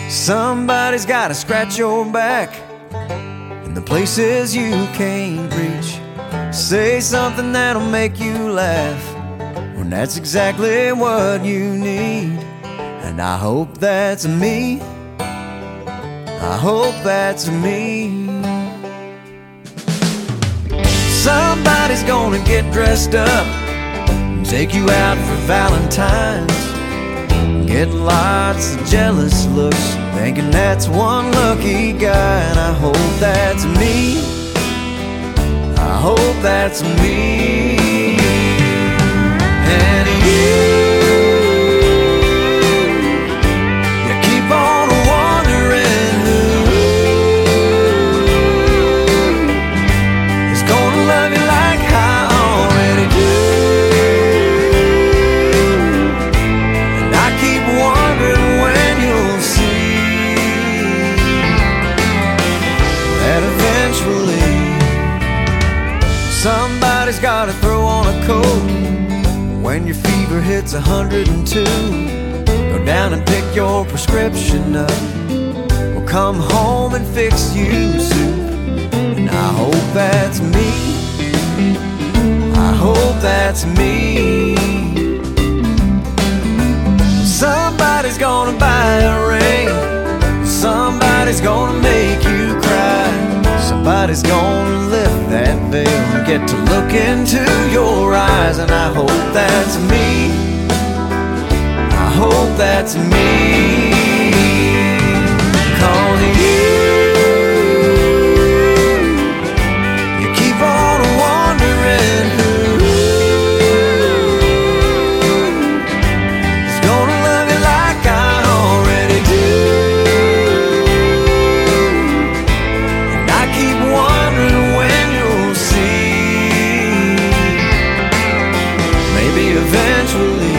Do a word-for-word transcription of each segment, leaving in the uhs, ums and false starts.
Somebody's gotta scratch your back in the places you can't reach. Say something that'll make you laugh when that's exactly what you need. And I hope that's me. I hope that's me. Somebody's gonna get dressed up and take you out for Valentine's. Get lots of jealous looks, thinking that's one lucky guy. And I hope that's me. I hope that's me. And you, you keep on wondering who is gonna love you like I already do. And I keep wondering when you'll see that eventually somebody's gotta throw on a coat when your fever hits a hundred and two. Go down and pick your prescription up. We'll come home and fix you soup. And I hope that's me. I hope that's me. Somebody's gonna buy a ring. Somebody's gonna make you cry. Somebody's gonna lift that veil and get to look into your eyes. And I hope that's me. I hope that's me. 'Cause you, you keep on wondering who is gonna love you like I already do. Wondering when you'll see, maybe eventually.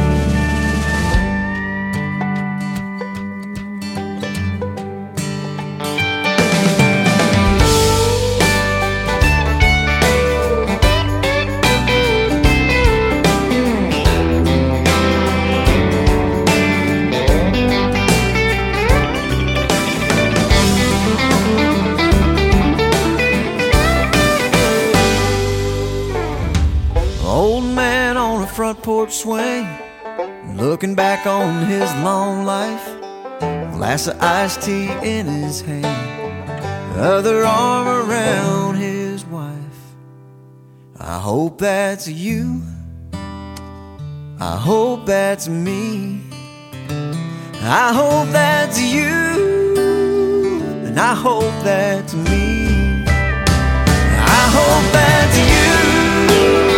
Old man on a front porch swing, looking back on his long life. Glass of iced tea in his hand, other arm around his wife. I hope that's you. I hope that's me. I hope that's you. And I hope that's me. I hope that's you.